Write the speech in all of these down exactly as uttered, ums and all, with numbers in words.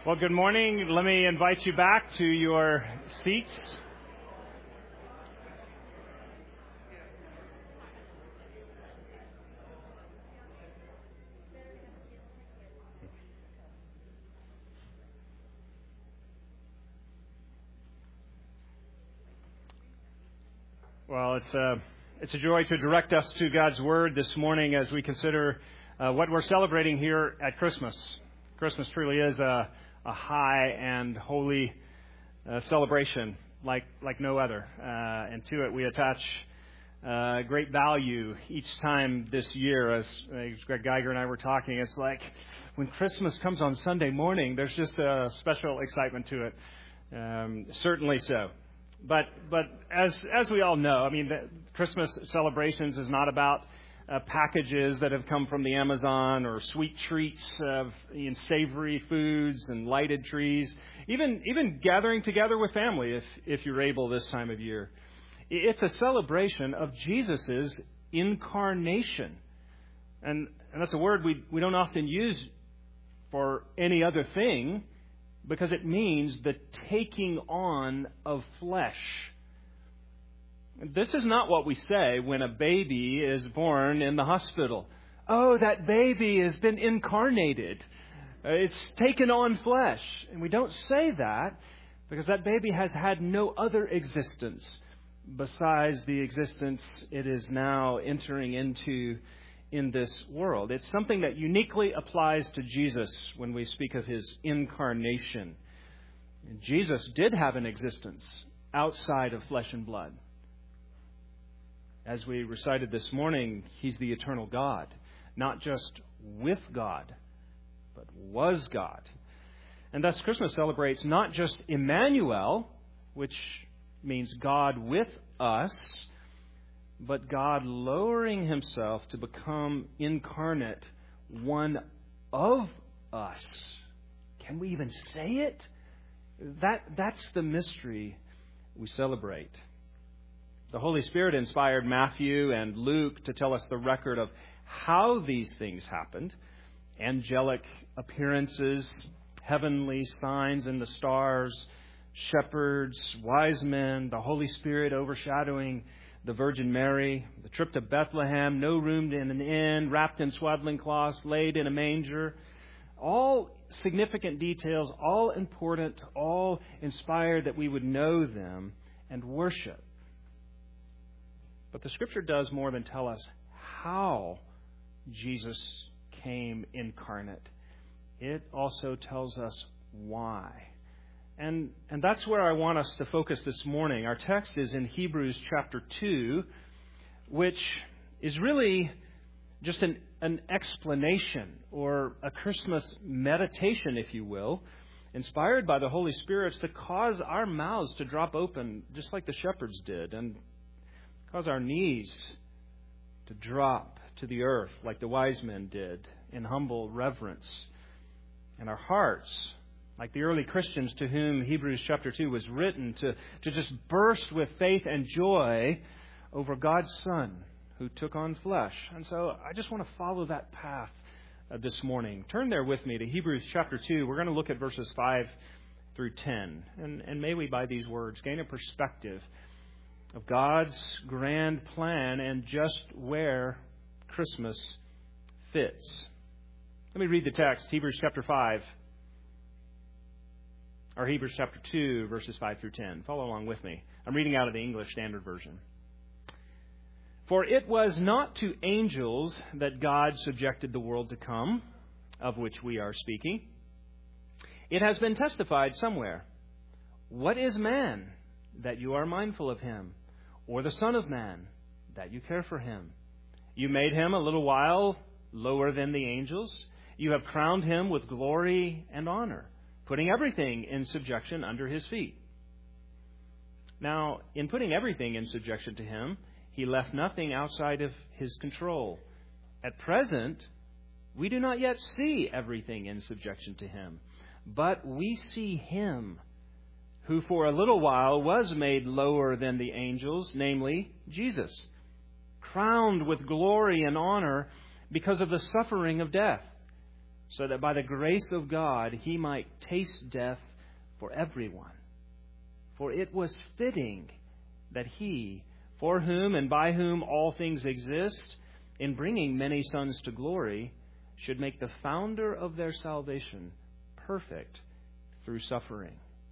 Well, good morning. Let me invite you back to your seats. Well, it's a, it's a joy to direct us to God's Word this morning as we consider uh, what we're celebrating here at Christmas. Christmas truly is a, a high and holy uh, celebration like like no other. Uh, and to it we attach uh, great value each time this year. As, as Greg Geiger and I were talking, it's like when Christmas comes on Sunday morning, there's just a special excitement to it. Um, certainly so. But but as as we all know, I mean, the Christmas celebrations is not about uh, packages that have come from the Amazon or sweet treats of you know, savory foods and lighted trees. Even even gathering together with family, if if you're able this time of year, it's a celebration of Jesus's incarnation, and and that's a word we we don't often use for any other thing, because it means the taking on of flesh. This is not what we say when a baby is born in the hospital. Oh, that baby has been incarnated. It's taken on flesh. And we don't say that because that baby has had no other existence besides the existence it is now entering into in this world. It's something that uniquely applies to Jesus when we speak of his incarnation. Jesus did have an existence outside of flesh and blood. As we recited this morning, he's the eternal God, not just with God, but was God. And thus Christmas celebrates not just Emmanuel, which means God with us, but God lowering himself to become incarnate, one of us. Can we even say it? That that's the mystery we celebrate. The Holy Spirit inspired Matthew and Luke to tell us the record of how these things happened. Angelic appearances, heavenly signs in the stars, shepherds, wise men, the Holy Spirit overshadowing the Virgin Mary, the trip to Bethlehem, no room in an inn, wrapped in swaddling cloths, laid in a manger. All significant details, all important, all inspired that we would know them and worship. But the Scripture does more than tell us how Jesus came incarnate. It also tells us why. And and that's where I want us to focus this morning. Our text is in Hebrews chapter two, which is really just an, an explanation or a Christmas meditation, if you will, inspired by the Holy Spirit to cause our mouths to drop open just like the shepherds did, and cause our knees to drop to the earth like the wise men did in humble reverence, and our hearts, like the early Christians to whom Hebrews chapter two was written, to, to just burst with faith and joy over God's Son who took on flesh. And so I just want to follow that path uh, this morning. Turn there with me to Hebrews chapter two. We're going to look at verses five through ten. And, and may we, by these words, gain a perspective of God's grand plan and just where Christmas fits. Let me read the text, Hebrews chapter five. Or Hebrews chapter two, verses five through ten. Follow along with me. I'm reading out of the English Standard Version. For it was not to angels that God subjected the world to come, of which we are speaking. It has been testified somewhere. What is man, that you are mindful of him? Or the Son of Man, that you care for him? You made him a little while lower than the angels. You have crowned him with glory and honor, putting everything in subjection under his feet. Now, in putting everything in subjection to him, he left nothing outside of his control. At present, we do not yet see everything in subjection to him, but we see him who for a little while was made lower than the angels, namely Jesus, crowned with glory and honor because of the suffering of death, so that by the grace of God he might taste death for everyone. For it was fitting that he, for whom and by whom all things exist, in bringing many sons to glory, should make the founder of their salvation perfect through suffering.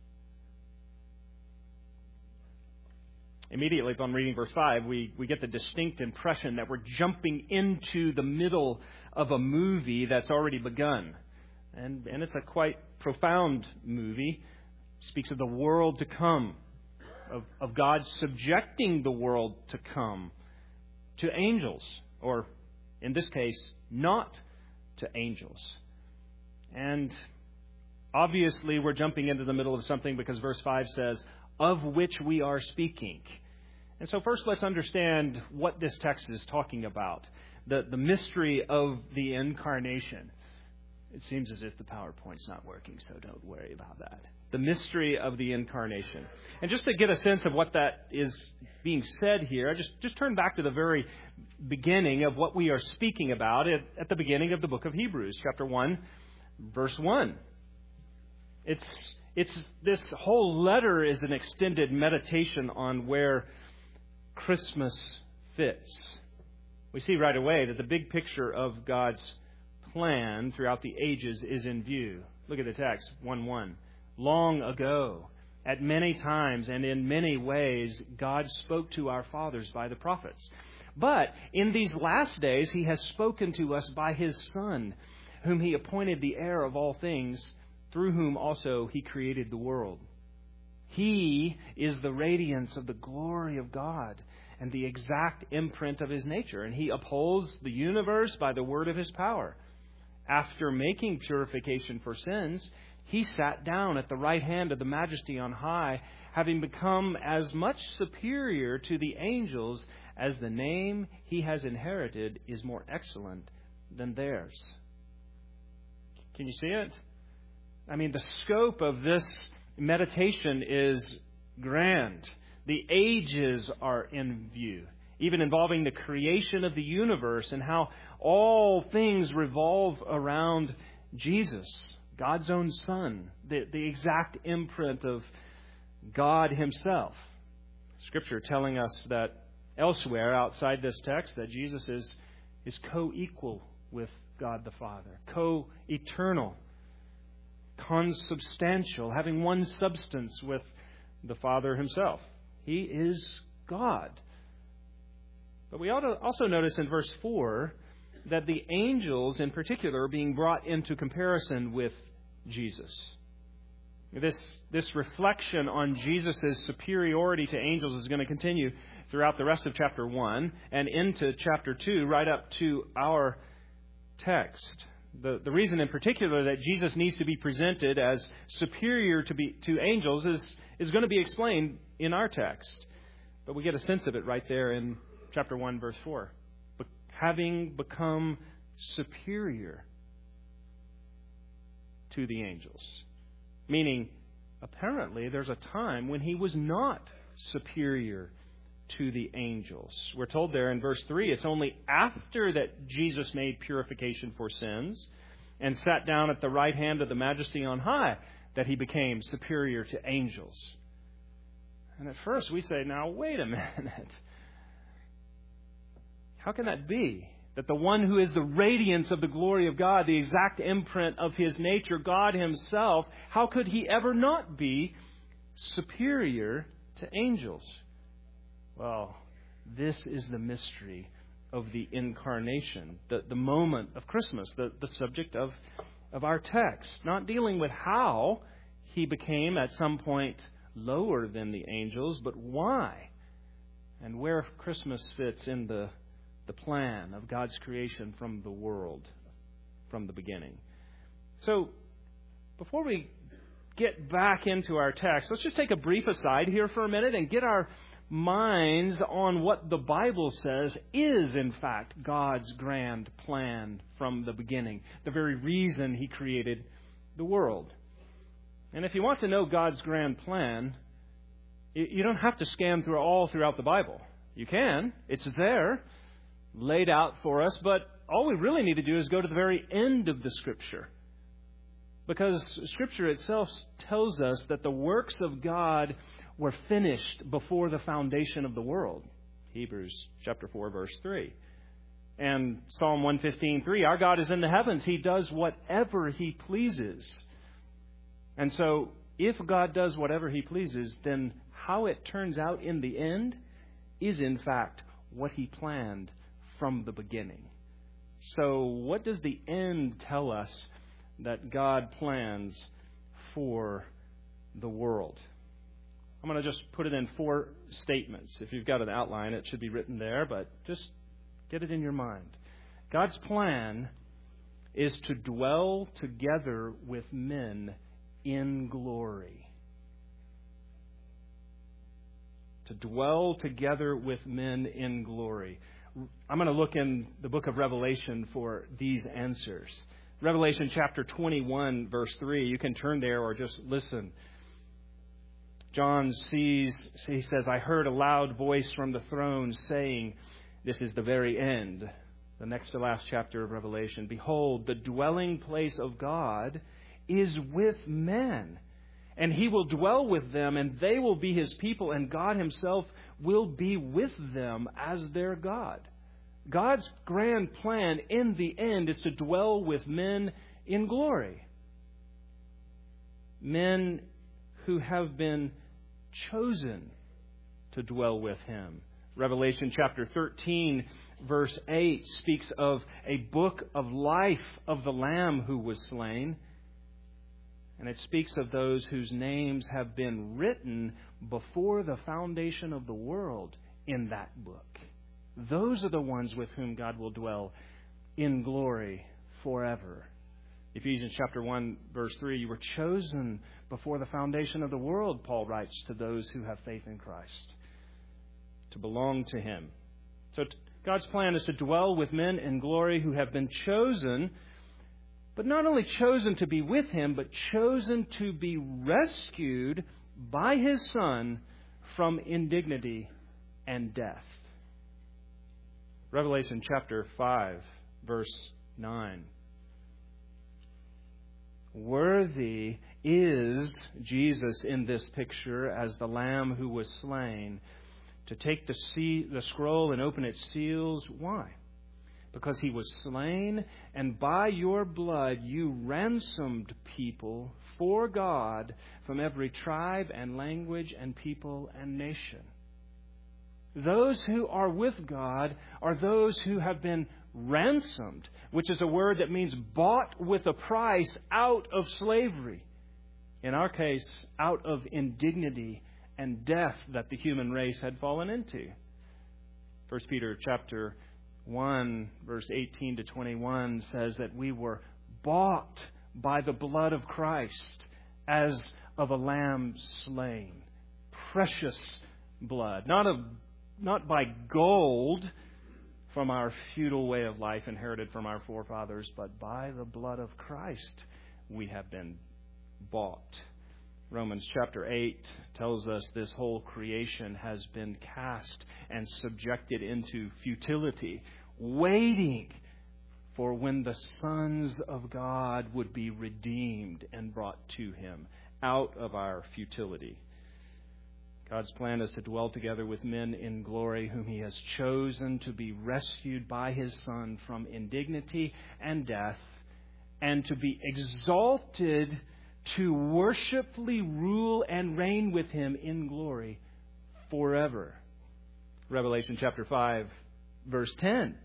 Immediately upon reading verse five, we, we get the distinct impression that we're jumping into the middle of a movie that's already begun. And, and it's a quite profound movie. It speaks of the world to come, of, of God subjecting the world to come to angels, or in this case, not to angels. And obviously we're jumping into the middle of something because verse five says, of which we are speaking. And so first let's understand what this text is talking about. The, the mystery of the incarnation. It seems as if the PowerPoint's not working, so don't worry about that. The mystery of the incarnation. And just to get a sense of what that is being said here, I just, just turn back to the very beginning of what we are speaking about at, at the beginning of the book of Hebrews, chapter one, verse one. It's It's this whole letter is an extended meditation on where Christmas fits. We see right away that the big picture of God's plan throughout the ages is in view. Look at the text, one one. Long ago, at many times and in many ways, God spoke to our fathers by the prophets. But in these last days, He has spoken to us by His Son, whom He appointed the heir of all things, through whom also He created the world. He is the radiance of the glory of God and the exact imprint of His nature, and He upholds the universe by the word of His power. After making purification for sins, He sat down at the right hand of the Majesty on high, having become as much superior to the angels as the name He has inherited is more excellent than theirs. Can you see it? I mean, the scope of this meditation is grand. The ages are in view, even involving the creation of the universe and how all things revolve around Jesus, God's own Son, the, the exact imprint of God Himself. Scripture telling us that elsewhere outside this text that Jesus is, is co-equal with God the Father, co-eternal, consubstantial, having one substance with the Father Himself. He is God. But we ought to also notice in verse four that the angels in particular are being brought into comparison with Jesus. This, this reflection on Jesus' superiority to angels is going to continue throughout the rest of chapter one and into chapter two, right up to our text. The, the reason in particular that Jesus needs to be presented as superior to be to angels is, is going to be explained in our text. But we get a sense of it right there in chapter one, verse four. But having become superior to the angels. Meaning, apparently, there's a time when He was not superior to the angels. We're told there in verse three, it's only after that Jesus made purification for sins and sat down at the right hand of the Majesty on high that He became superior to angels. And at first we say, now wait a minute. How can that be? That the one who is the radiance of the glory of God, the exact imprint of His nature, God Himself, how could He ever not be superior to angels? Well, this is the mystery of the incarnation, the, the moment of Christmas, the, the subject of, of our text. Not dealing with how He became at some point lower than the angels, but why and where Christmas fits in the, the plan of God's creation from the world, from the beginning. So, before we get back into our text, let's just take a brief aside here for a minute and get our minds on what the Bible says is, in fact, God's grand plan from the beginning, the very reason He created the world. And if you want to know God's grand plan, you don't have to scan through all throughout the Bible. You can. It's there. laid out for us, but all we really need to do is go to the very end of the Scripture. Because Scripture itself tells us that the works of God were finished before the foundation of the world. Hebrews chapter four, verse three. And Psalm one fifteen, three, our God is in the heavens. He does whatever He pleases. And so, if God does whatever He pleases, then how it turns out in the end is, in fact, what He planned from the beginning. So, what does the end tell us that God plans for the world? I'm going to just put it in four statements. If you've got an outline, it should be written there, but just get it in your mind. God's plan is to dwell together with men in glory. To dwell together with men in glory. I'm going to look in the book of Revelation for these answers. Revelation chapter twenty-one, verse three. You can turn there or just listen. John sees, he says, I heard a loud voice from the throne saying, this is the very end, the next to last chapter of Revelation. Behold, the dwelling place of God is with men, and He will dwell with them, and they will be His people, and God Himself will be with them as their God. God's grand plan in the end is to dwell with men in glory. Men who have been chosen to dwell with Him. Revelation chapter thirteen, verse eight speaks of a book of life of the Lamb who was slain. And it speaks of those whose names have been written before the foundation of the world in that book. Those are the ones with whom God will dwell in glory forever. Ephesians chapter one, verse three, you were chosen before the foundation of the world, Paul writes to those who have faith in Christ, to belong to Him. So God's plan is to dwell with men in glory who have been chosen, but not only chosen to be with Him, but chosen to be rescued by His Son from indignity and death. Revelation chapter five, verse nine. Worthy is Jesus in this picture as the Lamb who was slain to take the, sea, the scroll and open its seals. Why? Because He was slain, and by your blood you ransomed people for God from every tribe and language and people and nation. Those who are with God are those who have been ransomed, which is a word that means bought with a price out of slavery. In our case, out of indignity and death that the human race had fallen into. First Peter chapter one, verse eighteen to twenty-one says that we were bought by the blood of Christ as of a lamb slain. Precious blood. Not of not by gold from our feudal way of life inherited from our forefathers, but by the blood of Christ we have been bought. Romans chapter eight tells us this whole creation has been cast and subjected into futility, waiting for when the sons of God would be redeemed and brought to Him out of our futility. God's plan is to dwell together with men in glory whom He has chosen to be rescued by His Son from indignity and death, and to be exalted to worshipfully rule and reign with Him in glory forever. Revelation chapter five, verse ten.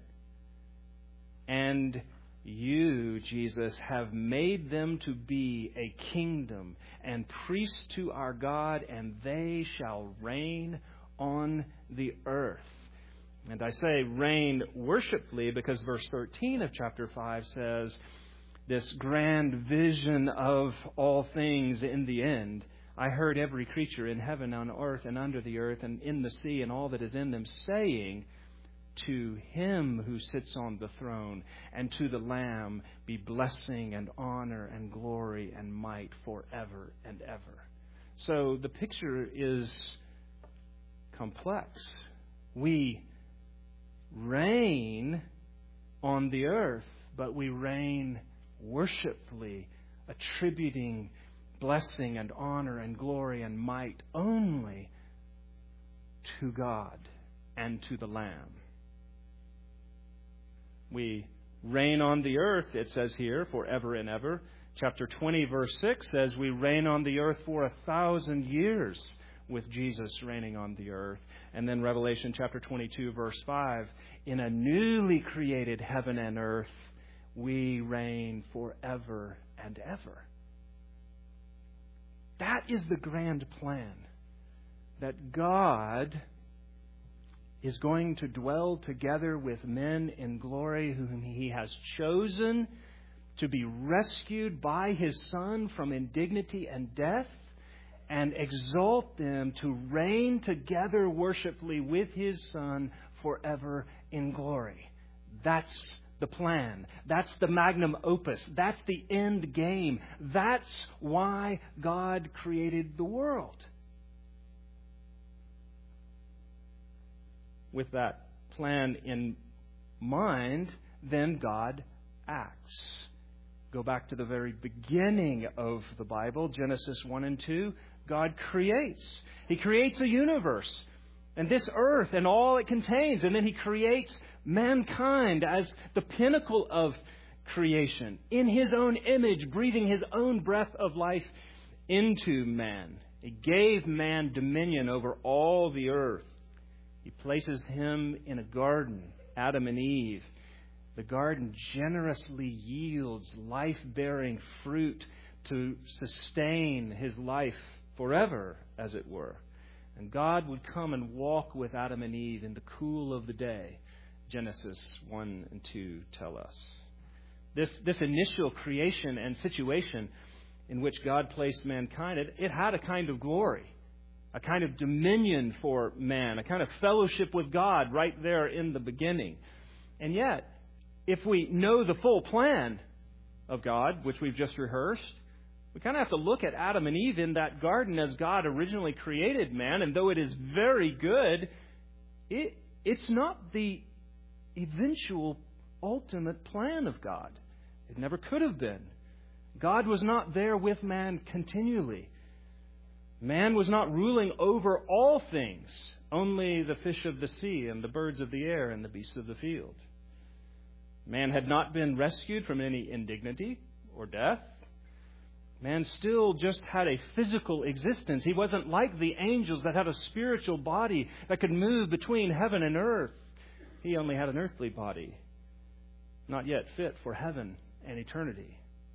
And you, Jesus, have made them to be a kingdom and priests to our God, and they shall reign on the earth. And I say reign worshipfully because verse thirteen of chapter five says, this grand vision of all things in the end. I heard every creature in heaven, on earth, and under the earth, and in the sea, and all that is in them, saying, to Him who sits on the throne and to the Lamb be blessing and honor and glory and might forever and ever. So the picture is complex. We reign on the earth, but we reign worshipfully, attributing blessing and honor and glory and might only to God and to the Lamb. We reign on the earth, it says here, forever and ever. Chapter twenty, verse six says we reign on the earth for a thousand years with Jesus reigning on the earth. And then Revelation chapter twenty-two, verse five, in a newly created heaven and earth, we reign forever and ever. That is the grand plan, that God is going to dwell together with men in glory whom He has chosen to be rescued by His Son from indignity and death, and exalt them to reign together worshipfully with His Son forever in glory. That's the plan. That's the magnum opus. That's the end game. That's why God created the world. With that plan in mind, then God acts. Go back to the very beginning of the Bible, Genesis one and two. God creates. He creates a universe and this earth and all it contains. And then He creates mankind as the pinnacle of creation, in His own image, breathing His own breath of life into man. He gave man dominion over all the earth. He places him in a garden, Adam and Eve. The garden generously yields life-bearing fruit to sustain his life forever, as it were. And God would come and walk with Adam and Eve in the cool of the day. Genesis one and two tell us. This, this initial creation and situation in which God placed mankind, it, it had a kind of glory, a kind of dominion for man, a kind of fellowship with God right there in the beginning. And yet, if we know the full plan of God, which we've just rehearsed, we kind of have to look at Adam and Eve in that garden as God originally created man. And though it is very good, it, it's not the eventual ultimate plan of God. It never could have been. God was not there with man continually. Man was not ruling over all things, only the fish of the sea and the birds of the air and the beasts of the field. Man had not been rescued from any indignity or death. Man still just had a physical existence. He wasn't like the angels that had a spiritual body that could move between heaven and earth. He only had an earthly body, not yet fit for heaven and eternity.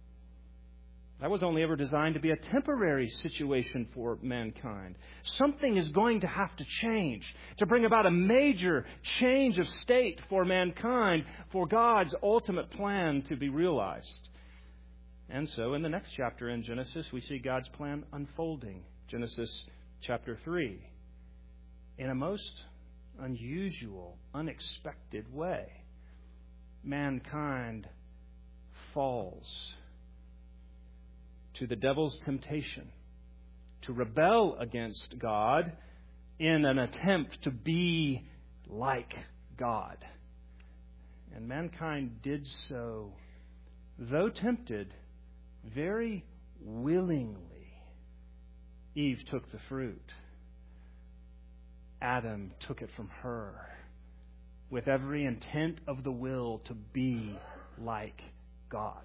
That was only ever designed to be a temporary situation for mankind. Something is going to have to change to bring about a major change of state for mankind for God's ultimate plan to be realized. And so in the next chapter in Genesis, we see God's plan unfolding. Genesis chapter three. In a most unusual, unexpected way, mankind falls to the devil's temptation to rebel against God in an attempt to be like God. And mankind did so, though tempted, very willingly. Eve took the fruit. Adam took it from her with every intent of the will to be like God.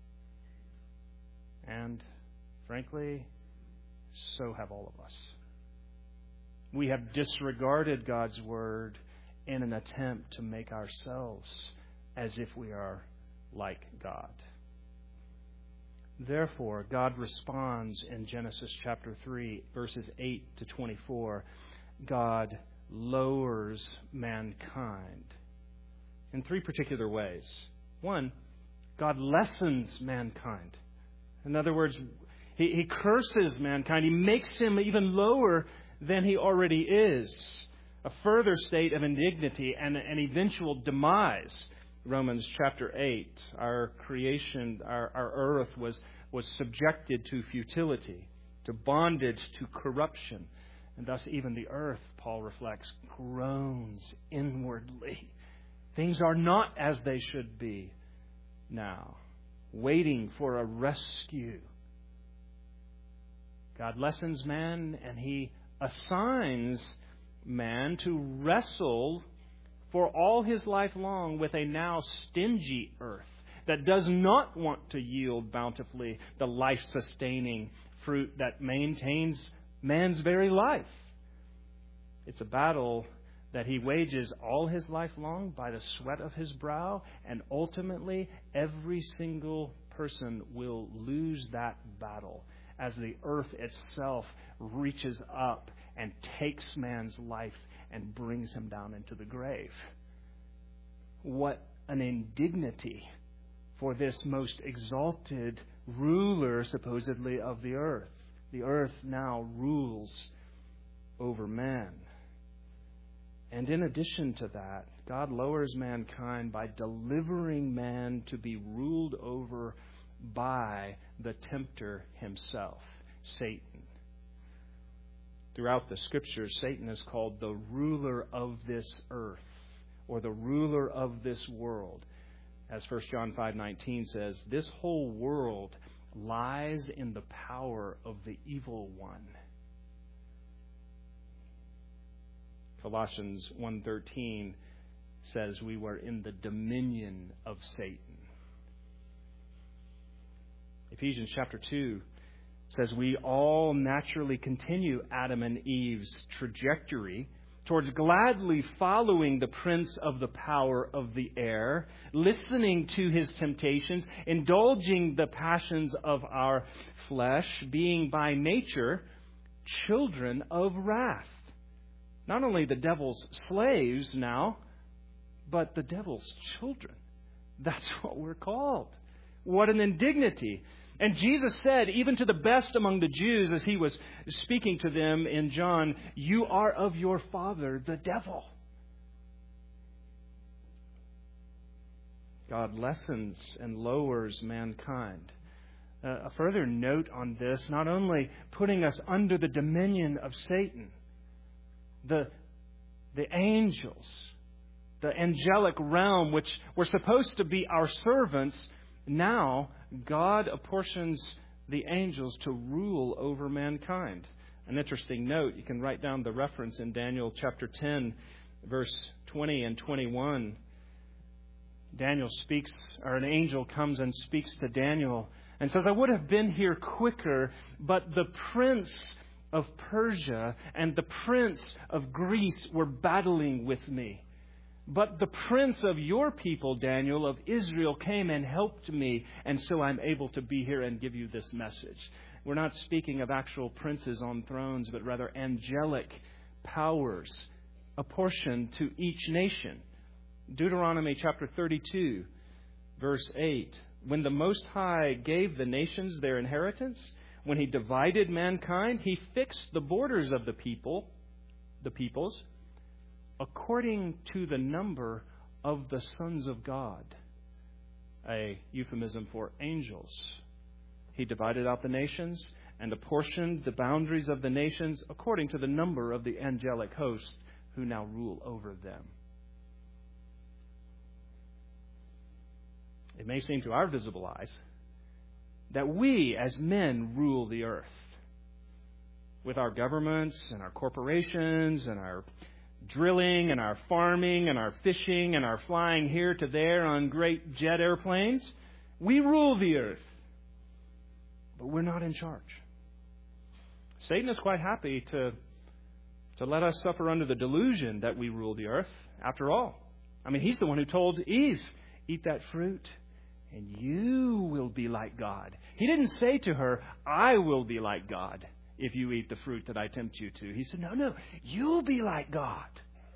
And, frankly, so have all of us. We have disregarded God's Word in an attempt to make ourselves as if we are like God. Therefore, God responds in Genesis chapter three, verses eight to twenty-four. God lowers mankind in three particular ways. One, God lessens mankind. In other words, he, he curses mankind. He makes him even lower than he already is. A further state of indignity and an eventual demise. Romans chapter eight, our creation, our, our earth was, was subjected to futility, to bondage, to corruption. And thus even the earth, Paul reflects, groans inwardly Things are not as they should be now, waiting for a rescue. God lessens man, and He assigns man to wrestle for all his life long with a now stingy earth that does not want to yield bountifully the life-sustaining fruit that maintains man's very life. It's a battle that he wages all his life long by the sweat of his brow, and ultimately every single person will lose that battle as the earth itself reaches up and takes man's life and brings him down into the grave. What an indignity for this most exalted ruler, supposedly, of the earth. The earth now rules over man. And in addition to that, God lowers mankind by delivering man to be ruled over by the tempter himself, Satan. Throughout the Scriptures, Satan is called the ruler of this earth, or the ruler of this world. As First John five nineteen says, this whole world lies in the power of the evil one. Colossians one thirteen says we were in the dominion of Satan. Ephesians chapter two says we all naturally continue Adam and Eve's trajectory towards gladly following the prince of the power of the air, listening to his temptations, indulging the passions of our flesh, being by nature children of wrath. Not only the devil's slaves now, but the devil's children. That's what we're called. What an indignity. And Jesus said, even to the best among the Jews, as he was speaking to them in John, you are of your father, the devil. God lessens and lowers mankind. Uh, a further note on this, not only putting us under the dominion of Satan, the, the angels, the angelic realm, which were supposed to be our servants, now God apportions the angels to rule over mankind. An interesting note, you can write down the reference in Daniel chapter ten, verse twenty and twenty-one. Daniel speaks, or an angel comes and speaks to Daniel and says, I would have been here quicker, but the prince of Persia and the prince of Greece were battling with me. But the prince of your people, Daniel, of Israel, came and helped me, and so I'm able to be here and give you this message. We're not speaking of actual princes on thrones, but rather angelic powers apportioned to each nation. Deuteronomy chapter thirty-two, verse eight. When the Most High gave the nations their inheritance, when He divided mankind, He fixed the borders of the people, the peoples, according to the number of the sons of God, a euphemism for angels. He divided out the nations and apportioned the boundaries of the nations according to the number of the angelic hosts who now rule over them. It may seem to our visible eyes that we as men rule the earth with our governments and our corporations and our drilling and our farming and our fishing and our flying here to there on great jet airplanes. We rule the earth. But we're not in charge. Satan is quite happy to, to let us suffer under the delusion that we rule the earth. After all, I mean, he's the one who told Eve, eat that fruit and you will be like God. He didn't say to her, I will be like God if you eat the fruit that I tempt you to. He said, no, no, you'll be like God.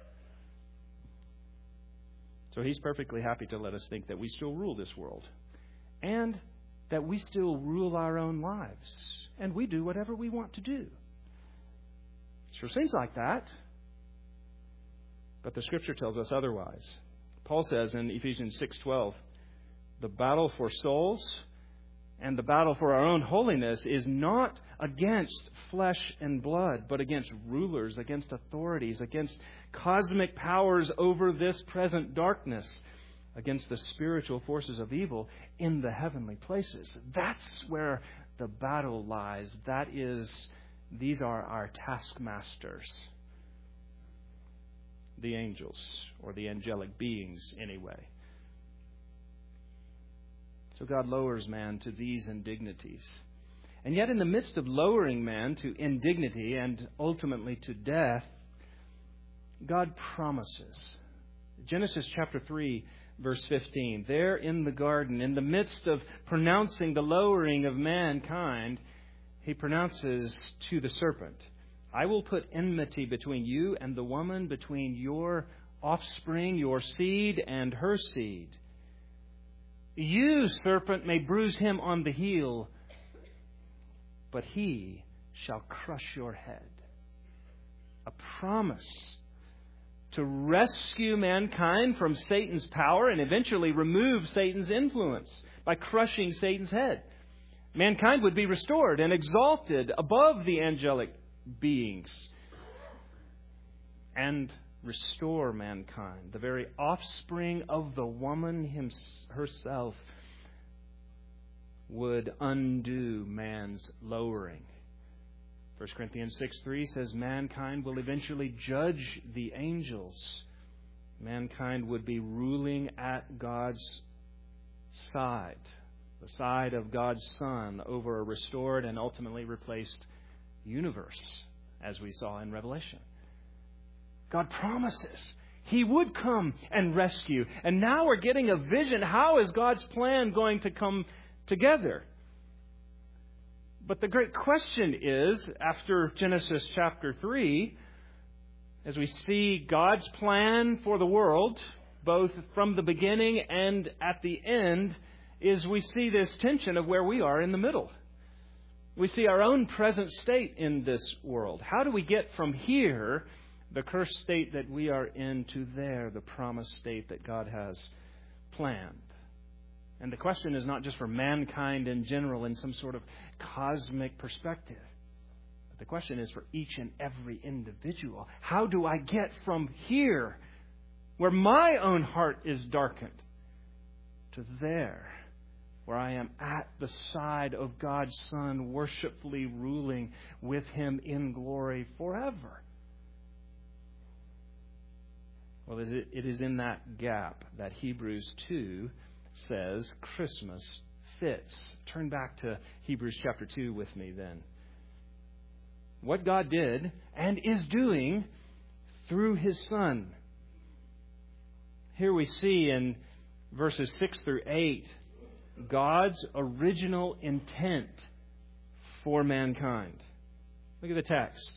So he's perfectly happy to let us think that we still rule this world and that we still rule our own lives and we do whatever we want to do. Sure seems like that. But the Scripture tells us otherwise. Paul says in Ephesians six twelve, the battle for souls And the battle for our own holiness is not against flesh and blood, but against rulers, against authorities, against cosmic powers over this present darkness, against the spiritual forces of evil in the heavenly places. That's where the battle lies. That is, these are our taskmasters. The angels, or the angelic beings anyway. So God lowers man to these indignities. And yet in the midst of lowering man to indignity and ultimately to death, God promises. Genesis chapter three, verse fifteen. There in the garden, in the midst of pronouncing the lowering of mankind, He pronounces to the serpent, I will put enmity between you and the woman, between your offspring, your seed, and her seed. You, serpent, may bruise him on the heel, but he shall crush your head. A promise to rescue mankind from Satan's power and eventually remove Satan's influence by crushing Satan's head. Mankind would be restored and exalted above the angelic beings and restore mankind. The very offspring of the woman him, herself would undo man's lowering. First Corinthians six three says mankind will eventually judge the angels. Mankind would be ruling at God's side, the side of God's Son, over a restored and ultimately replaced universe, as we saw in Revelation. God promises He would come and rescue. And now we're getting a vision. How is God's plan going to come together? But the great question is, after Genesis chapter three, as we see God's plan for the world, both from the beginning and at the end, is we see this tension of where we are in the middle. We see our own present state in this world. How do we get from here, the cursed state that we are in, to there, the promised state that God has planned? And the question is not just for mankind in general in some sort of cosmic perspective. But the question is for each and every individual. How do I get from here, where my own heart is darkened, to there, where I am at the side of God's Son, worshipfully ruling with Him in glory forever? Well, it is in that gap that Hebrews two says Christmas fits. Turn back to Hebrews chapter two with me then. What God did and is doing through His Son. Here we see in verses six through eight God's original intent for mankind. Look at the text.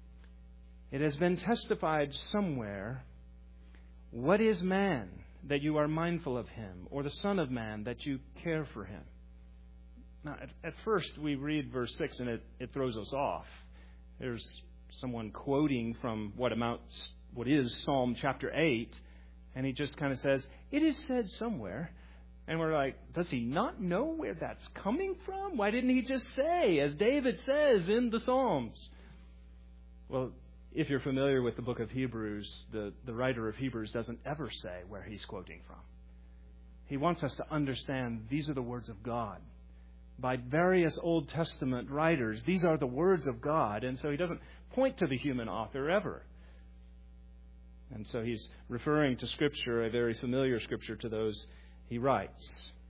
It has been testified somewhere, what is man that you are mindful of him, or the Son of Man that you care for him? Now, at, at first we read verse six and it, it throws us off. There's someone quoting from what amounts, what is Psalm chapter eight, and he just kind of says, it is said somewhere. And we're like, does he not know where that's coming from? Why didn't he just say, as David says in the Psalms? Well, if you're familiar with the book of Hebrews, the, the writer of Hebrews doesn't ever say where he's quoting from. He wants us to understand these are the words of God. By various Old Testament writers, these are the words of God. And so he doesn't point to the human author ever. And so he's referring to Scripture, a very familiar Scripture, to those he writes.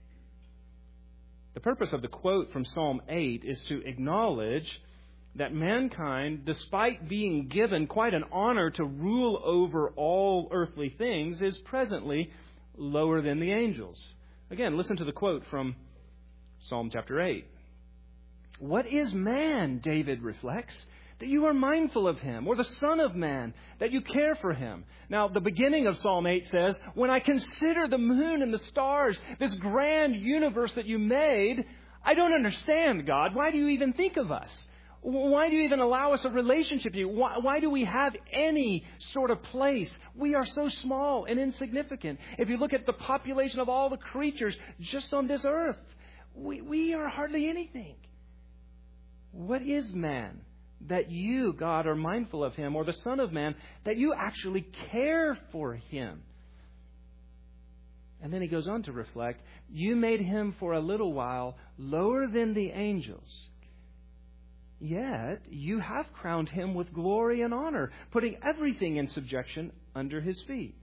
The purpose of the quote from Psalm eight is to acknowledge that mankind, despite being given quite an honor to rule over all earthly things, is presently lower than the angels. Again, listen to the quote from Psalm chapter eight. What is man, David reflects, that you are mindful of him, or the Son of Man, that you care for him? Now, the beginning of Psalm eight says, when I consider the moon and the stars, this grand universe that you made, I don't understand, God. Why do you even think of us? Why do you even allow us a relationship with you? Why, why do we have any sort of place? We are so small and insignificant. If you look at the population of all the creatures just on this earth, We, we are hardly anything. What is man that you, God, are mindful of him, or the Son of Man that you actually care for him? And then he goes on to reflect, you made him for a little while lower than the angels. Yet you have crowned him with glory and honor, putting everything in subjection under his feet.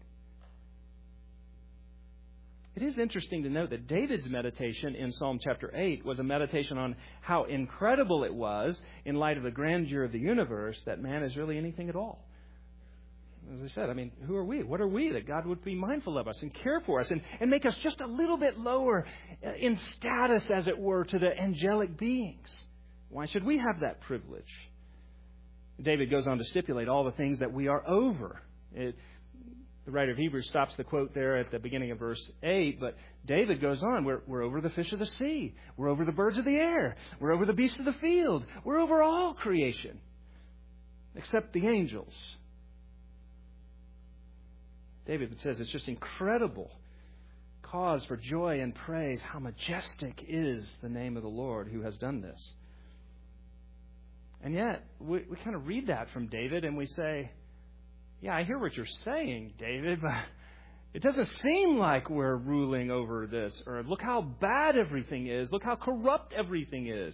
It is interesting to note that David's meditation in Psalm chapter eight was a meditation on how incredible it was, in light of the grandeur of the universe, that man is really anything at all. As I said, I mean, who are we? What are we that God would be mindful of us and care for us and, and make us just a little bit lower in status, as it were, to the angelic beings? Why should we have that privilege? David goes on to stipulate all the things that we are over. It, the writer of Hebrews stops the quote there at the beginning of verse eight, but David goes on, we're, we're over the fish of the sea. We're over the birds of the air. We're over the beasts of the field. We're over all creation, except the angels. David says it's just incredible cause for joy and praise. How majestic is the name of the Lord who has done this. And yet, we, we kind of read that from David and we say, yeah, I hear what you're saying, David, but it doesn't seem like we're ruling over this. Or look how bad everything is. Look how corrupt everything is.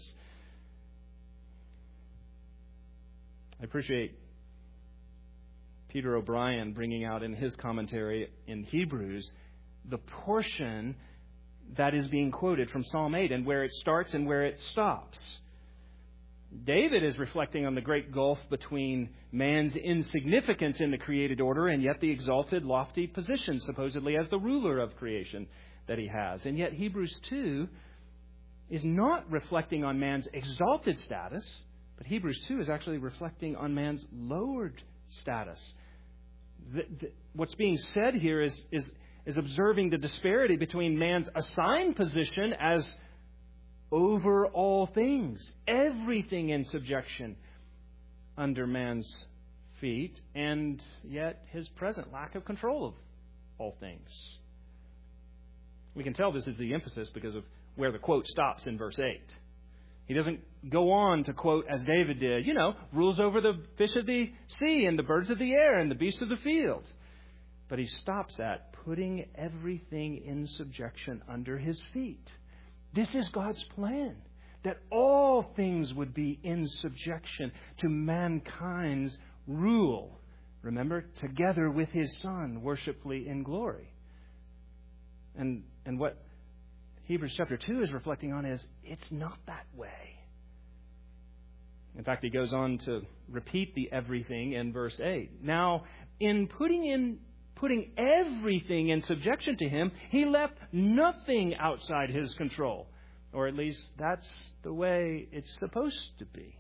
I appreciate Peter O'Brien bringing out in his commentary in Hebrews the portion that is being quoted from Psalm eight and where it starts and where it stops. David is reflecting on the great gulf between man's insignificance in the created order and yet the exalted, lofty position, supposedly as the ruler of creation, that he has. And yet Hebrews two is not reflecting on man's exalted status, but Hebrews two is actually reflecting on man's lowered status. The, the, what's being said here is, is, is observing the disparity between man's assigned position as over all things, everything in subjection under man's feet, and yet his present lack of control of all things. We can tell this is the emphasis because of where the quote stops in verse eight. He doesn't go on to quote, as David did, you know, rules over the fish of the sea and the birds of the air and the beasts of the field. But he stops at putting everything in subjection under his feet. This is God's plan, that all things would be in subjection to mankind's rule. Remember, together with his Son, worshipfully in glory. And, and what Hebrews chapter two is reflecting on is it's not that way. In fact, he goes on to repeat the everything in verse eight. Now, in putting in putting everything in subjection to him, he left nothing outside his control. Or at least that's the way it's supposed to be.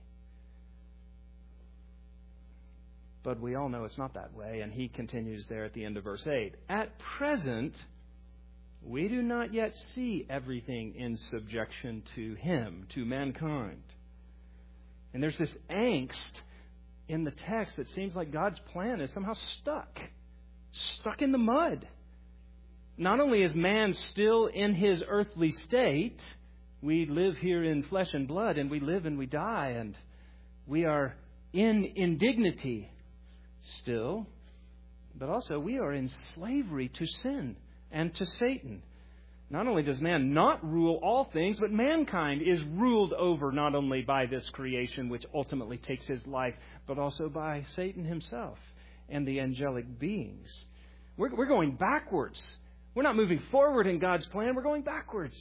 But we all know it's not that way, and he continues there at the end of verse eight. At present, we do not yet see everything in subjection to him, to mankind. And there's this angst in the text that seems like God's plan is somehow stuck, stuck in the mud. Not only is man still in his earthly state, we live here in flesh and blood, and we live and we die, and we are in indignity still, but also we are in slavery to sin and to Satan. Not only does man not rule all things, but mankind is ruled over not only by this creation, which ultimately takes his life, but also by Satan himself and the angelic beings. We're, we're going backwards. We're not moving forward in God's plan. We're going backwards.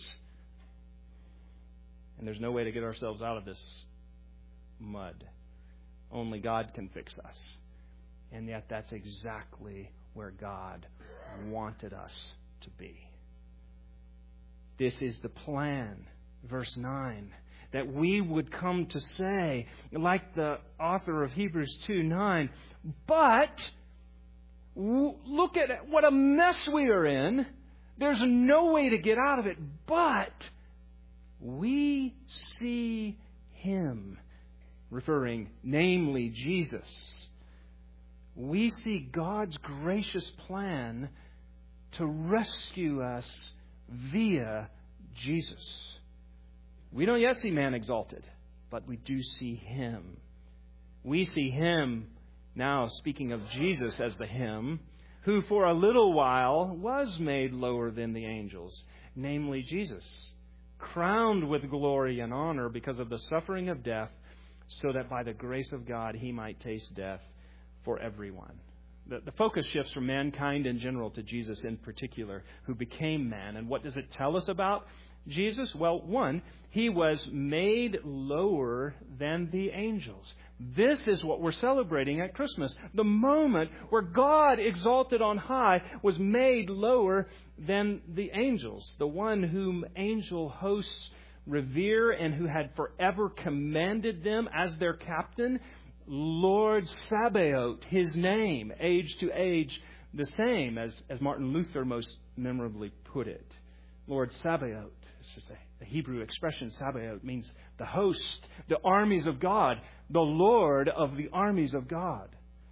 And there's no way to get ourselves out of this mud. Only God can fix us. And yet that's exactly where God wanted us to be. This is the plan, verse nine, that we would come to say, like the author of Hebrews two nine, but look at what a mess we are in. There's no way to get out of it, but we see him, referring namely Jesus. We see God's gracious plan to rescue us via Jesus. We don't yet see man exalted, but we do see him. We see him now, speaking of Jesus as the him, who for a little while was made lower than the angels, namely Jesus, crowned with glory and honor because of the suffering of death, so that by the grace of God he might taste death for everyone. The, the focus shifts from mankind in general to Jesus in particular, who became man. And what does it tell us about Jesus? Well, one, he was made lower than the angels. This is what we're celebrating at Christmas. The moment where God, exalted on high, was made lower than the angels. The one whom angel hosts revere and who had forever commanded them as their captain. Lord Sabaoth, his name, age to age the same, as, as Martin Luther most memorably put it. Lord Sabaoth. It's just a, the Hebrew expression, Sabaoth, means the host, the armies of God, the Lord of the armies of God.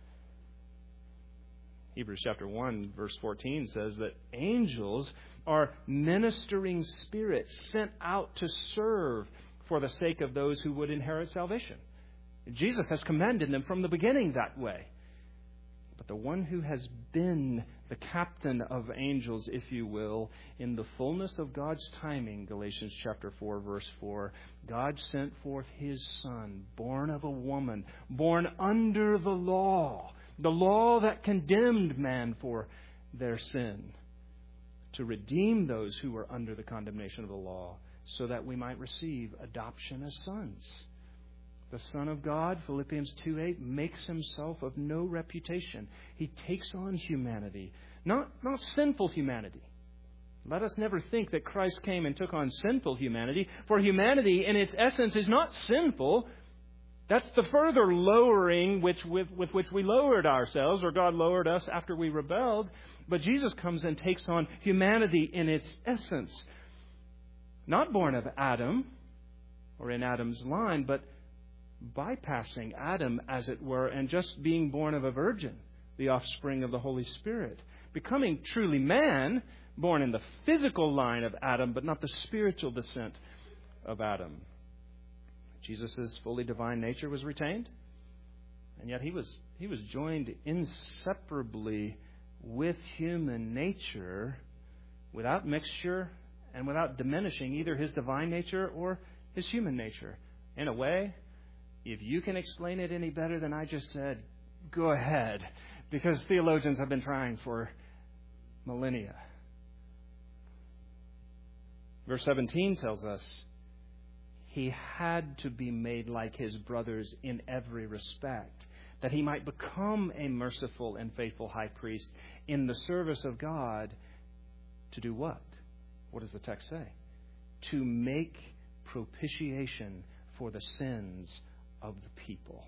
Hebrews chapter one, verse fourteen says that angels are ministering spirits sent out to serve for the sake of those who would inherit salvation. Jesus has commanded them from the beginning that way. But the one who has been the captain of angels, if you will, in the fullness of God's timing, Galatians chapter four, verse four, God sent forth his Son, born of a woman, born under the law, the law that condemned man for their sin, to redeem those who were under the condemnation of the law, so that we might receive adoption as sons. The Son of God, Philippians two eight, makes himself of no reputation. He takes on humanity, not, not sinful humanity. Let us never think that Christ came and took on sinful humanity, for humanity in its essence is not sinful. That's the further lowering which, with, with which we lowered ourselves, or God lowered us after we rebelled. But Jesus comes and takes on humanity in its essence. Not born of Adam, or in Adam's line, but bypassing Adam, as it were, and just being born of a virgin, the offspring of the Holy Spirit. Becoming truly man, born in the physical line of Adam, but not the spiritual descent of Adam. Jesus' fully divine nature was retained, and yet he was he was joined inseparably with human nature, without mixture and without diminishing either his divine nature or his human nature. In a way, if you can explain it any better than I just said, go ahead, because theologians have been trying for millennia. Verse seventeen tells us he had to be made like his brothers in every respect, that he might become a merciful and faithful high priest in the service of God. To do what? What does the text say? To make propitiation for the sins of the people.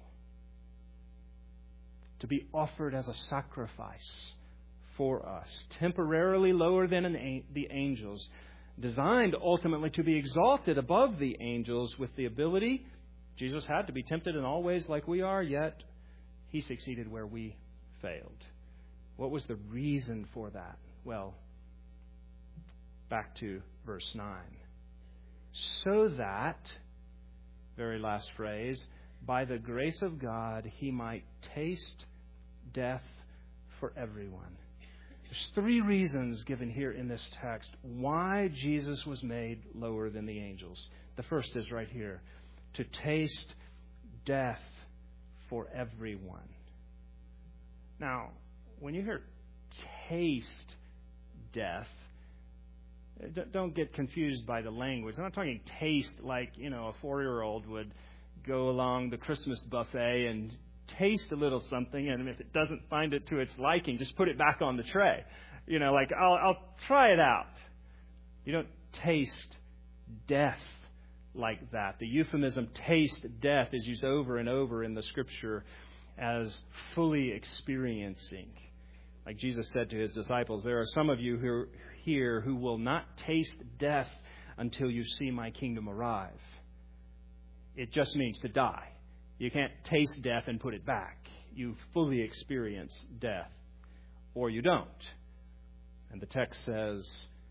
To be offered as a sacrifice for us, temporarily lower than an, the angels, designed ultimately to be exalted above the angels with the ability. Jesus had to be tempted in all ways like we are, yet he succeeded where we failed. What was the reason for that? Well, back to verse nine. So that, very last phrase, by the grace of God, he might taste death for everyone. There's three reasons given here in this text why Jesus was made lower than the angels. The first is right here, to taste death for everyone. Now, when you hear taste death, don't get confused by the language. I'm not talking taste like, you know, a four-year-old would go along the Christmas buffet and taste a little something, and if it doesn't find it to its liking, just put it back on the tray. You know, like, I'll, I'll try it out. You don't taste death like that. The euphemism taste death is used over and over in the Scripture as fully experiencing. Like Jesus said to his disciples, there are some of you who here who will not taste death until you see my kingdom arrive. It just means to die. You can't taste death and put it back. You fully experience death, or you don't. And the text says,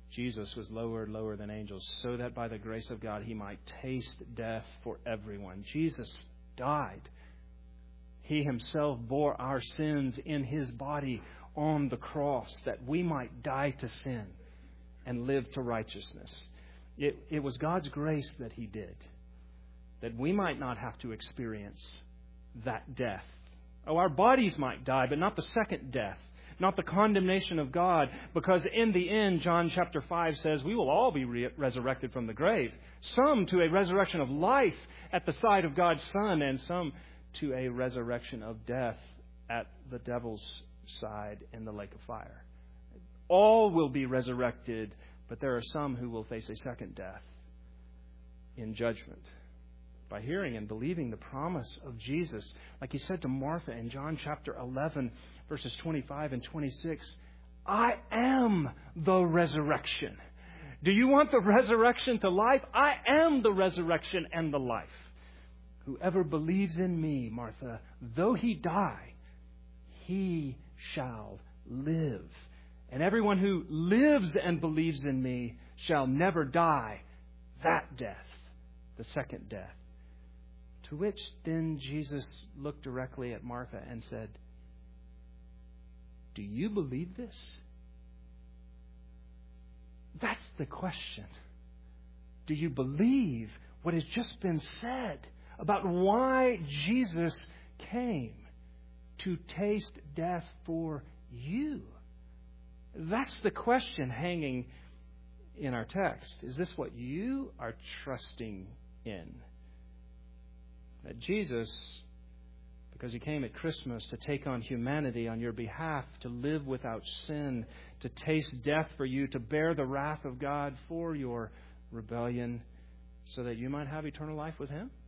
Jesus was lower, lower than angels, so that by the grace of God he might taste death for everyone. Jesus died. He himself bore our sins in his body on the cross, that we might die to sin and live to righteousness. It, it was God's grace that he did, that we might not have to experience that death. Oh, our bodies might die, but not the second death, not the condemnation of God, because in the end, John chapter five says, we will all be re- resurrected from the grave. Some to a resurrection of life at the side of God's Son, and some to a resurrection of death at the devil's side in the lake of fire. All will be resurrected, but there are some who will face a second death in judgment. By hearing and believing the promise of Jesus, like he said to Martha in John chapter eleven, verses twenty-five and twenty-six, I am the resurrection. Do you want the resurrection to life? I am the resurrection and the life. Whoever believes in me, Martha, though he die, he shall live. And everyone who lives and believes in me shall never die. That death, the second death. To which then Jesus looked directly at Martha and said, do you believe this? That's the question. Do you believe what has just been said about why Jesus came to taste death for you? That's the question hanging in our text. Is this what you are trusting in? That Jesus, because he came at Christmas to take on humanity on your behalf, to live without sin, to taste death for you, to bear the wrath of God for your rebellion, so that you might have eternal life with him?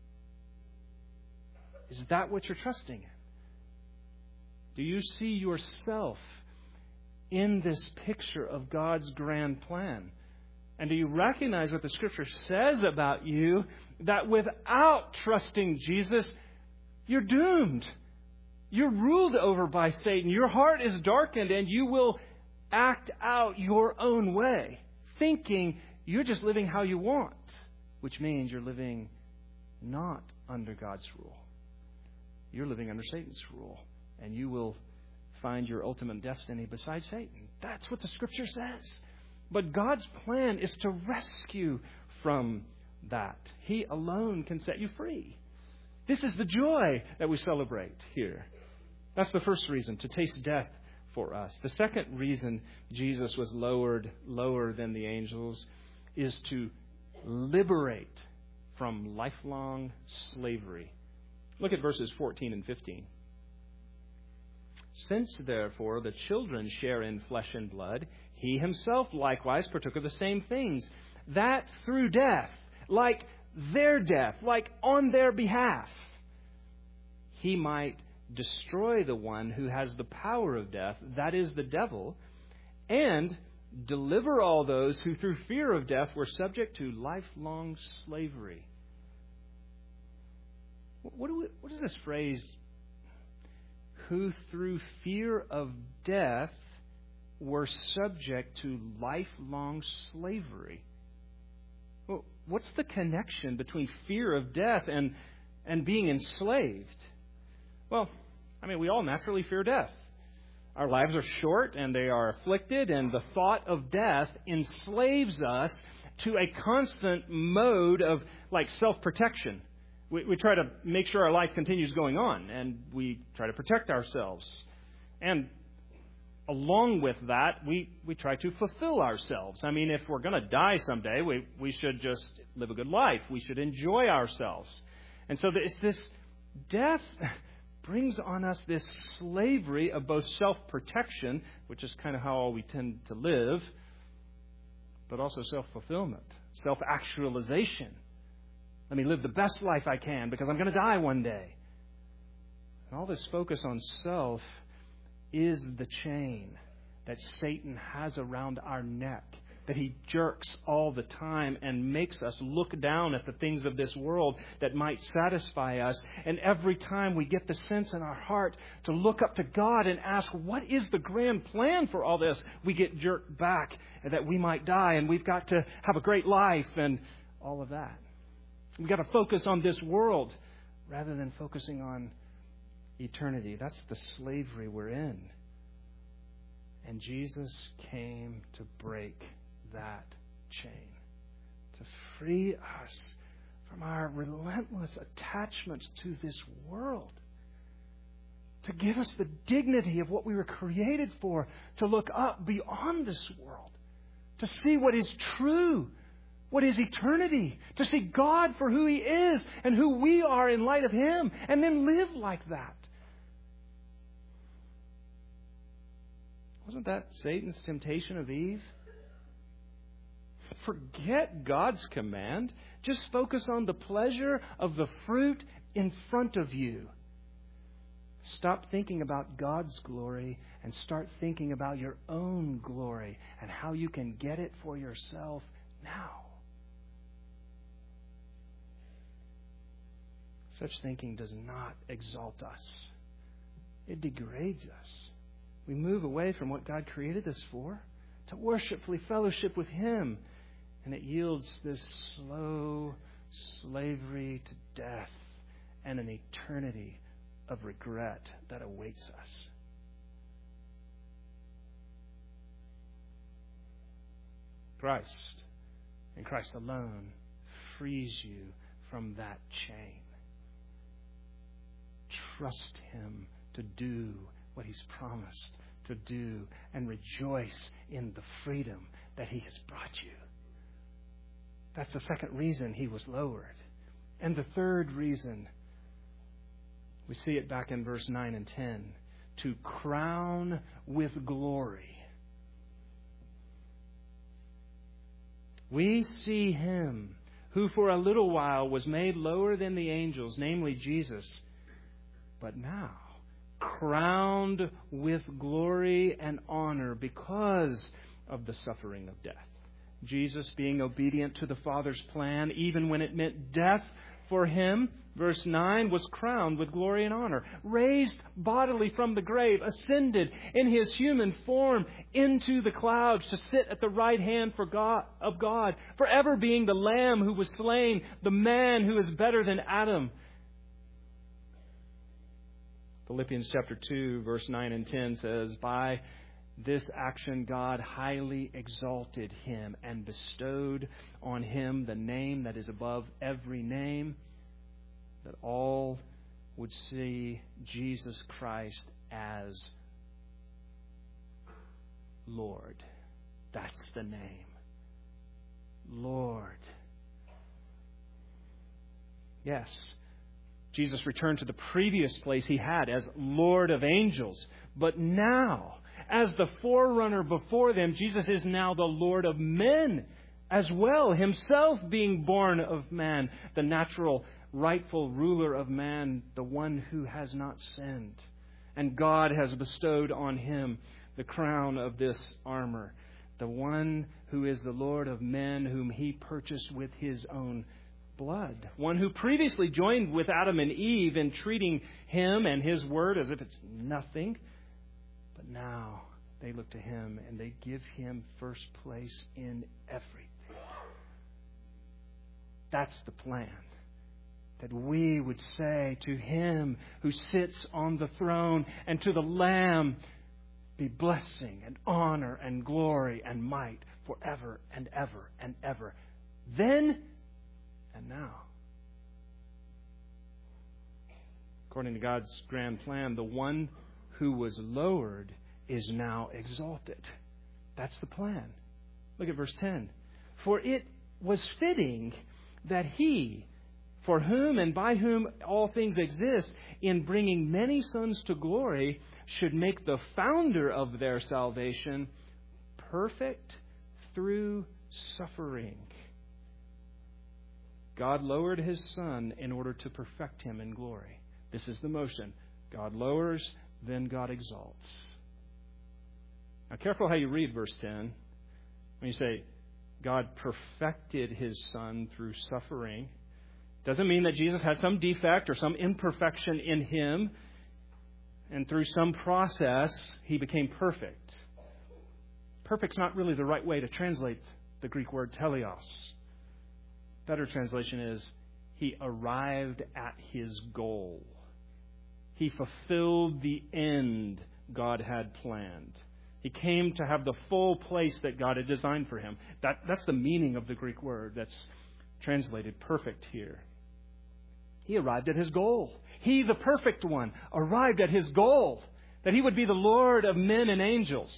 Is that what you're trusting in? Do you see yourself in this picture of God's grand plan? And do you recognize what the Scripture says about you, that without trusting Jesus, you're doomed. You're ruled over by Satan. Your heart is darkened, and you will act out your own way, thinking you're just living how you want, which means you're living not under God's rule. You're living under Satan's rule, and you will find your ultimate destiny beside Satan. That's what the Scripture says. But God's plan is to rescue from that. He alone can set you free. This is the joy that we celebrate here. That's the first reason, to taste death for us. The second reason Jesus was lowered lower than the angels is to liberate from lifelong slavery. Look at verses fourteen and fifteen. Since, therefore, the children share in flesh and blood, he himself likewise partook of the same things, that through death, like their death, like on their behalf, he might destroy the one who has the power of death, that is the devil, and deliver all those who through fear of death were subject to lifelong slavery. What, do we, what is this phrase, who through fear of death were subject to lifelong slavery? Well, what's the connection between fear of death and, and being enslaved? Well, I mean, we all naturally fear death. Our lives are short and they are afflicted, and the thought of death enslaves us to a constant mode of like self-protection. We, we try to make sure our life continues going on, and we try to protect ourselves. And along with that, we, we try to fulfill ourselves. I mean, if we're going to die someday, we, we should just live a good life. We should enjoy ourselves. And so it's this death brings on us this slavery of both self-protection, which is kind of how we tend to live, but also self-fulfillment, self-actualization. Let me live the best life I can because I'm going to die one day. And all this focus on self is the chain that Satan has around our neck that He jerks all the time and makes us look down at the things of this world that might satisfy us. And every time we get the sense in our heart to look up to God and ask, what is the grand plan for all this? We get jerked back that we might die and we've got to have a great life and all of that. We've got to focus on this world rather than focusing on eternity. That's the slavery we're in. And Jesus came to break that chain, to free us from our relentless attachments to this world, to give us the dignity of what we were created for, to look up beyond this world, to see what is true, what is eternity, to see God for who He is and who we are in light of Him, and then live like that. Wasn't that Satan's temptation of Eve? Forget God's command. Just focus on the pleasure of the fruit in front of you. Stop thinking about God's glory and start thinking about your own glory and how you can get it for yourself now. Such thinking does not exalt us. It degrades us. We move away from what God created us for, to worshipfully fellowship with Him. And it yields this slow slavery to death and an eternity of regret that awaits us. Christ and Christ alone frees you from that chain. Trust Him to do what He's promised to do and rejoice in the freedom that He has brought you. That's the second reason He was lowered. And the third reason, we see it back in verse nine and ten, to crown with glory. We see Him who for a little while was made lower than the angels, namely Jesus, but now crowned with glory and honor because of the suffering of death. Jesus, being obedient to the Father's plan, even when it meant death for Him, verse nine, was crowned with glory and honor, raised bodily from the grave, ascended in His human form into the clouds to sit at the right hand for God, of God, forever being the Lamb who was slain, the man who is better than Adam. Philippians chapter two, verse nine and ten says, by this action God highly exalted Him and bestowed on Him the name that is above every name, that all would see Jesus Christ as Lord. That's the name. Lord. Yes. Jesus returned to the previous place He had as Lord of angels. But now, as the forerunner before them, Jesus is now the Lord of men as well, Himself being born of man, the natural, rightful ruler of man, the one who has not sinned. And God has bestowed on Him the crown of this armor, the one who is the Lord of men, whom He purchased with His own blood. One who previously joined with Adam and Eve in treating Him and His word as if it's nothing. But now they look to Him and they give Him first place in everything. That's the plan. That we would say to Him who sits on the throne and to the Lamb, be blessing and honor and glory and might forever and ever and ever. Then and now. According to God's grand plan, the one who was lowered is now exalted. That's the plan. Look at verse ten. For it was fitting that He, for whom and by whom all things exist, in bringing many sons to glory, should make the founder of their salvation perfect through suffering. God lowered His Son in order to perfect Him in glory. This is the motion. God lowers, then God exalts. Now, careful how you read verse ten. When you say, God perfected His Son through suffering. Doesn't mean that Jesus had some defect or some imperfection in Him, and through some process He became perfect. Perfect's not really the right way to translate the Greek word teleos. Better translation is, He arrived at His goal. He fulfilled the end God had planned. He came to have the full place that God had designed for Him. That, that's the meaning of the Greek word that's translated perfect here. He arrived at His goal. He, the perfect one, arrived at His goal, that He would be the Lord of men and angels.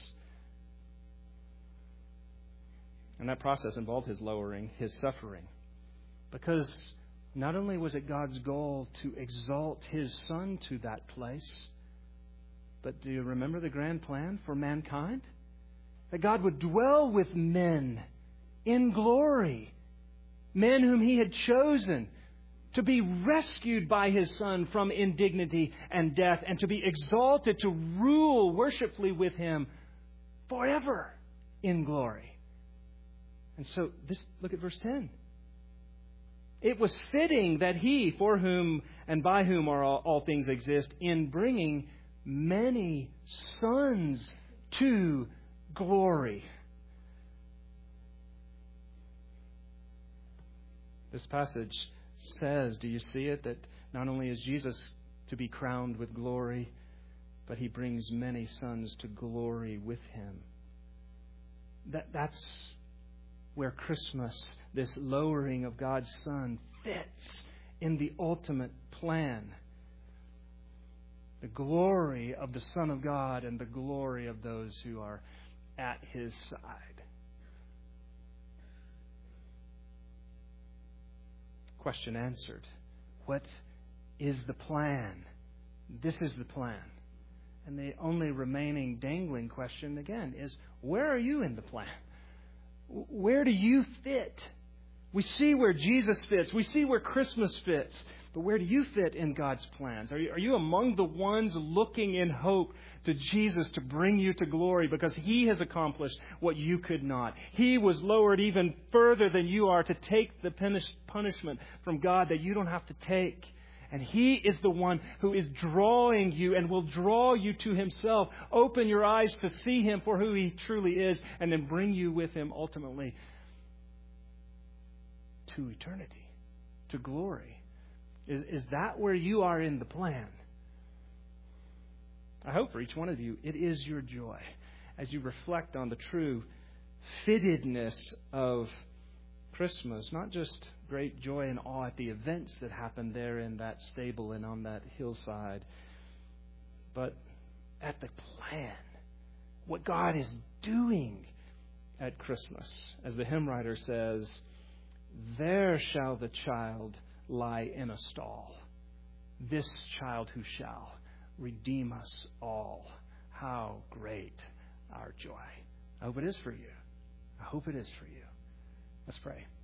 And that process involved His lowering, His suffering. Because not only was it God's goal to exalt His Son to that place, but do you remember the grand plan for mankind? That God would dwell with men in glory. Men whom He had chosen to be rescued by His Son from indignity and death, and to be exalted to rule worshipfully with Him forever in glory. And so, this look at verse ten. It was fitting that He, for whom and by whom are all, all things exist, in bringing many sons to glory. This passage says, do you see it, that not only is Jesus to be crowned with glory, but He brings many sons to glory with Him. That, that's where Christmas, this lowering of God's Son, fits in the ultimate plan. The glory of the Son of God and the glory of those who are at His side. Question answered. What is the plan? This is the plan. And the only remaining dangling question, again, is where are you in the plan? Where do you fit? We see where Jesus fits. We see where Christmas fits. But where do you fit in God's plans? Are you, are you among the ones looking in hope to Jesus to bring you to glory because He has accomplished what you could not? He was lowered even further than you are to take the punish, punishment from God that you don't have to take. And He is the one who is drawing you and will draw you to Himself. Open your eyes to see Him for who He truly is, and then bring you with Him ultimately to eternity, to glory. Is, is that where you are in the plan? I hope for each one of you it is your joy as you reflect on the true fittedness of Christmas. Not just great joy and awe at the events that happen there in that stable and on that hillside, but at the plan. What God is doing at Christmas. As the hymn writer says, there shall the child lie in a stall. This child who shall redeem us all. How great our joy. I hope it is for you. I hope it is for you. Let's pray.